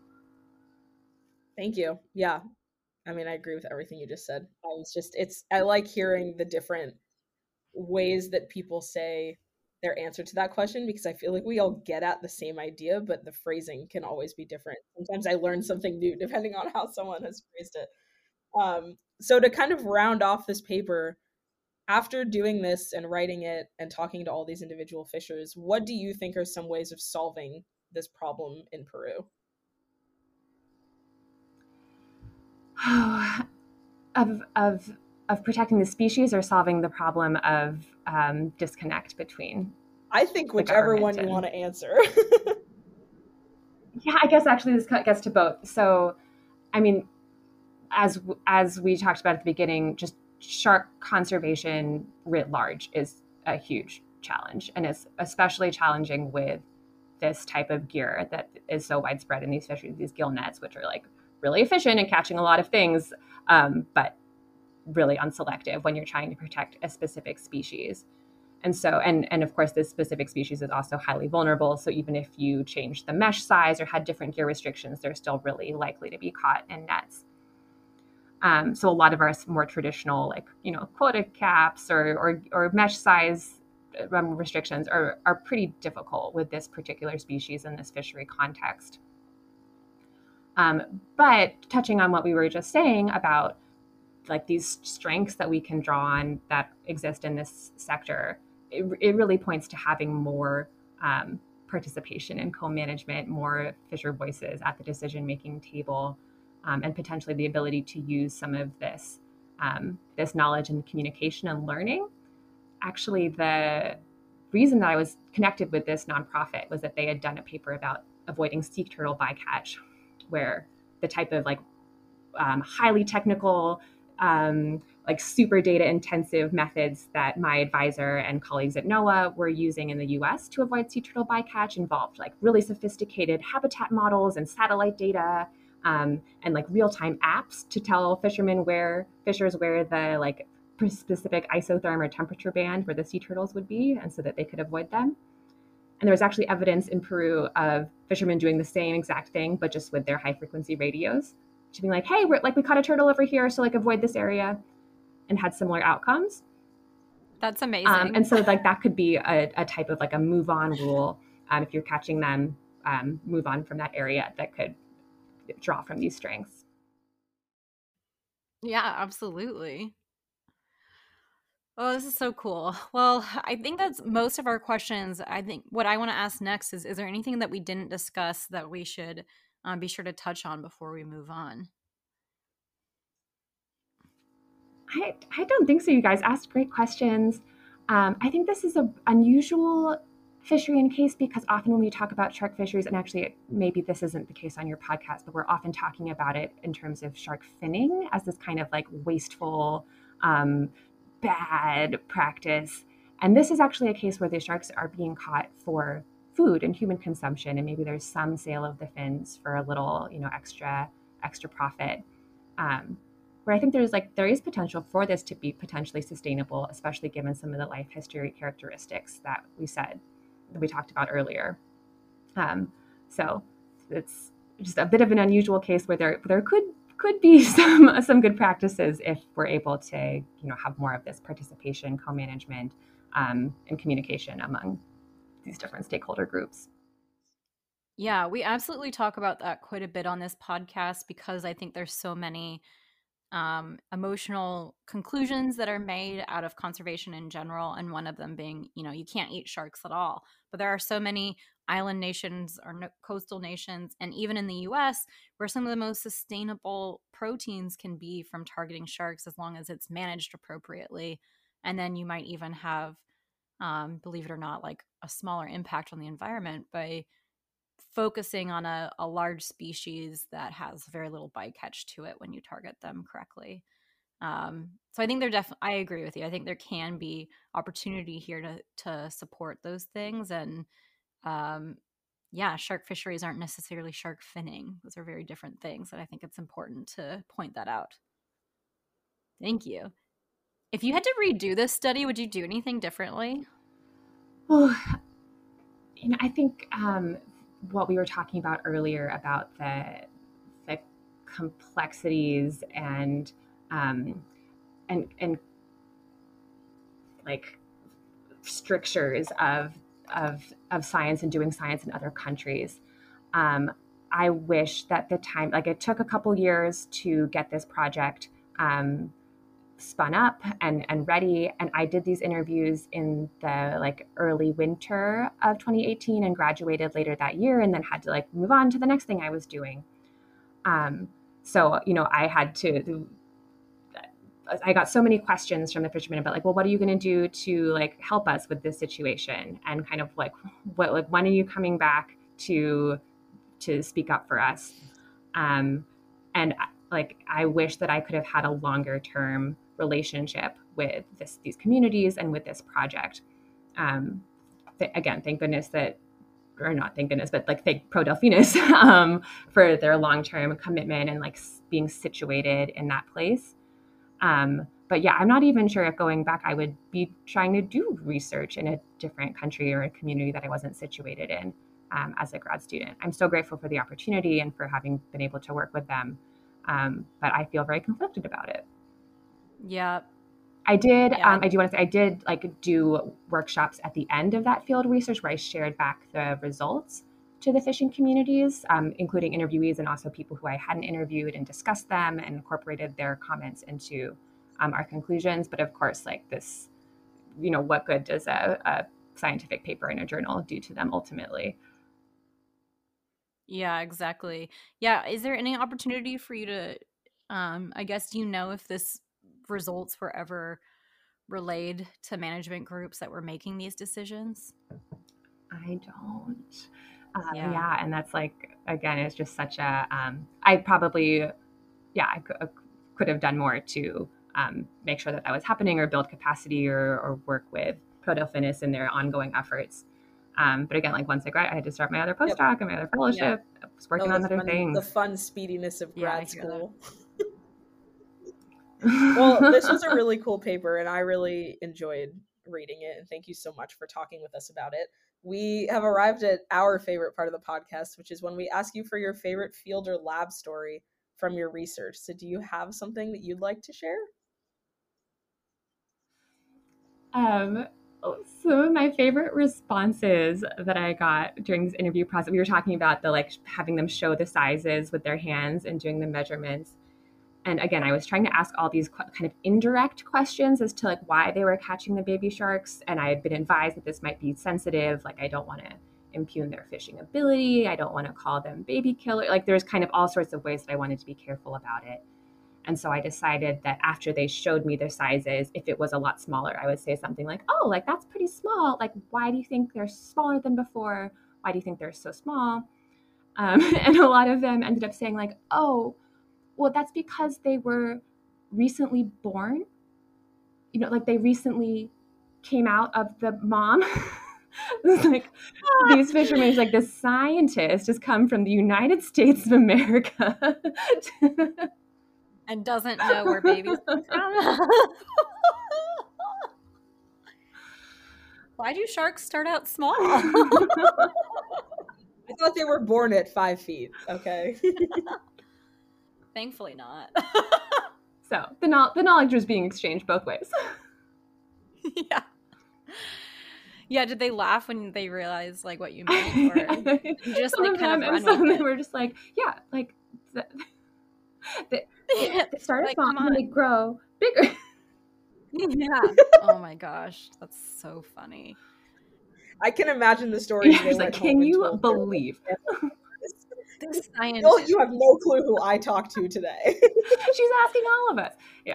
Thank you. Yeah. I mean, I agree with everything you just said. I was just, it's, I like hearing the different ways that people say their answer to that question, because I feel like we all get at the same idea, but the phrasing can always be different. Sometimes I learn something new depending on how someone has phrased it. Um, so to kind of round off this paper, after doing this and writing it and talking to all these individual fishers, what do you think are some ways of solving this problem in Peru? of of of protecting the species or solving the problem of um, disconnect between. I think whichever one you and, want to answer. Yeah, I guess actually this gets to both. So, I mean, as as we talked about at the beginning, just shark conservation writ large is a huge challenge, and it's especially challenging with this type of gear that is so widespread in these fisheries, these gill nets, which are like really efficient in catching a lot of things, um, but really unselective when you're trying to protect a specific species. And so, and, and of course, this specific species is also highly vulnerable. So even if you changed the mesh size or had different gear restrictions, they're still really likely to be caught in nets. Um, so a lot of our more traditional, like, you know, quota caps or, or, or mesh size restrictions are, are pretty difficult with this particular species in this fishery context. Um, but touching on what we were just saying about like these strengths that we can draw on that exist in this sector, it, it really points to having more um, participation and co-management, more fisher voices at the decision-making table, um, and potentially the ability to use some of this um, this knowledge and communication and learning. Actually, the reason that I was connected with this nonprofit was that they had done a paper about avoiding sea turtle bycatch, where the type of like um, highly technical, um, like super data intensive methods that my advisor and colleagues at NOAA were using in the U S to avoid sea turtle bycatch involved like really sophisticated habitat models and satellite data, um, and like real-time apps to tell fishermen where fishers where the like specific isotherm or temperature band where the sea turtles would be, and so that they could avoid them. And there was actually evidence in Peru of fishermen doing the same exact thing, but just with their high frequency radios, to be like, hey, we're like, we caught a turtle over here, so like avoid this area, and had similar outcomes. That's amazing. Um, and so like that could be a, a type of like a move on rule. Um, if you're catching them, um, move on from that area that could draw from these strengths. Yeah, absolutely. Oh, this is so cool. Well, I think that's most of our questions. I think what I want to ask next is, is there anything that we didn't discuss that we should um, be sure to touch on before we move on? I, I don't think so. You guys asked great questions. Um, I think this is an unusual fishery in case, because often when we talk about shark fisheries, and actually maybe this isn't the case on your podcast, but we're often talking about it in terms of shark finning as this kind of like wasteful, um, bad practice. And this is actually a case where the sharks are being caught for food and human consumption, and maybe there's some sale of the fins for a little, you know, extra extra profit. Um, where I think there's like there is potential for this to be potentially sustainable, especially given some of the life history characteristics that we said that we talked about earlier. Um, so it's just a bit of an unusual case where there there could could be some some good practices if we're able to, you know, have more of this participation, co-management, um, and communication among these different stakeholder groups. Yeah, we absolutely talk about that quite a bit on this podcast because I think there's so many um, emotional conclusions that are made out of conservation in general, and one of them being, you know, you can't eat sharks at all. But there are so many island nations or no- coastal nations, and even in the U S, where some of the most sustainable proteins can be from targeting sharks as long as it's managed appropriately. And then you might even have, um, believe it or not, like a smaller impact on the environment by focusing on a, a large species that has very little bycatch to it when you target them correctly. Um, so I think they're definitely, I agree with you. I think there can be opportunity here to, to support those things. And um, yeah, shark fisheries aren't necessarily shark finning. Those are very different things. And I think it's important to point that out. Thank you. If you had to redo this study, would you do anything differently? Well, you know, I think um, what we were talking about earlier about the the complexities and um, and and like strictures of of of science and doing science in other countries. Um, I wish that the time, like it took a couple years to get this project um, spun up and and ready, and I did these interviews in the like early winter of twenty eighteen and graduated later that year, and then had to like move on to the next thing I was doing. Um, so you know, I had to. I got so many questions from the fishermen about like, well, what are you going to do to like help us with this situation, and kind of like, what like when are you coming back to to speak up for us? Um, and like, I wish that I could have had a longer term relationship with this, these communities and with this project. Um, th- again, thank goodness that, or not thank goodness, but like thank Pro Delphinus um, for their long term commitment and like being situated in that place. Um, but yeah, I'm not even sure if going back, I would be trying to do research in a different country or a community that I wasn't situated in um, as a grad student. I'm so grateful for the opportunity and for having been able to work with them. Um, but I feel very conflicted about it. Yeah. I did, Yeah. um, I do want to say, I did like do workshops at the end of that field research where I shared back the results to the fishing communities, um, including interviewees and also people who I hadn't interviewed, and discussed them and incorporated their comments into um, our conclusions. But of course, like this, you know, what good does a, a scientific paper in a journal do to them ultimately? Yeah, exactly. Yeah. Is there any opportunity for you to, um, I guess, do you know if this results were ever relayed to management groups that were making these decisions? I don't. Uh, Yeah. yeah. And that's like, again, it's just such a, um, I probably, yeah, I could, could have done more to um, make sure that that was happening, or build capacity, or, or work with Pro Delphinus in their ongoing efforts. Um, but again, like once I grad, I had to start my other postdoc yep. and my other fellowship. Yeah. I was working oh, on other fun, things. The fun speediness of grad yeah, school. Well, this was a really cool paper, and I really enjoyed reading it. And thank you so much for talking with us about it. We have arrived at our favorite part of the podcast, which is when we ask you for your favorite field or lab story from your research. So do you have something that you'd like to share? Um, some of my favorite responses that I got during this interview process, we were talking about the like having them show the sizes with their hands and doing the measurements. And again, I was trying to ask all these kind of indirect questions as to like why they were catching the baby sharks. And I had been advised that this might be sensitive. Like, I don't want to impugn their fishing ability. I don't want to call them baby killer. Like, there's kind of all sorts of ways that I wanted to be careful about it. And so I decided that after they showed me their sizes, if it was a lot smaller, I would say something like, oh, like that's pretty small. Like, why do you think they're smaller than before? Why do you think they're so small? Um, and a lot of them ended up saying like, oh, well, that's because they were recently born. You know, like they recently came out of the mom. It's like these fishermen, like the scientist has come from the United States of America and doesn't know where babies come from. Why do sharks start out small? I thought they were born at five feet. Okay. Thankfully not. So the no- the knowledge was being exchanged both ways. Yeah. Yeah, did they laugh when they realized like what you meant, or just some like of kind them, of run and some with of it? them were just like, yeah, like the, the, Yeah, they started like, small come and on. they grow bigger. Yeah. Oh my gosh, that's so funny. I can imagine the stories Yeah, they it's went like, home can and you told their- believe? This scientist. Bill, you have no clue who I talked to today. She's asking all of us. Yeah.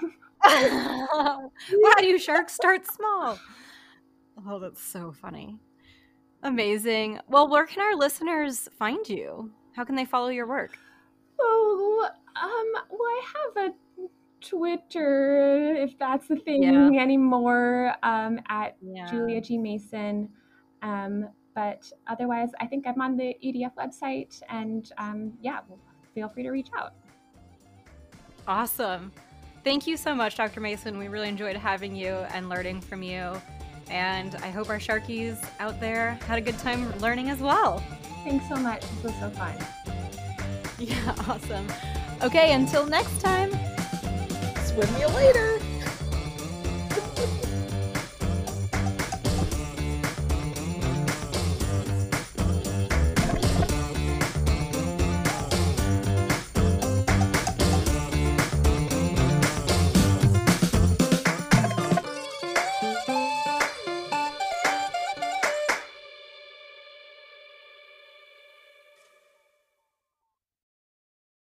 Why do sharks start small? Oh, that's so funny. Amazing. Well, where can our listeners find you? How can they follow your work? Oh, um, well, I have a Twitter, if that's the thing Yeah. anymore, um, at Yeah. Julia G. Mason. Um, but otherwise, I think I'm on the E D F website, and um, yeah, well, feel free to reach out. Awesome. Thank you so much, Doctor Mason. We really enjoyed having you and learning from you. And I hope our Sharkies out there had a good time learning as well. Thanks so much. This was so fun. Yeah, awesome. Okay, until next time. Swim you later.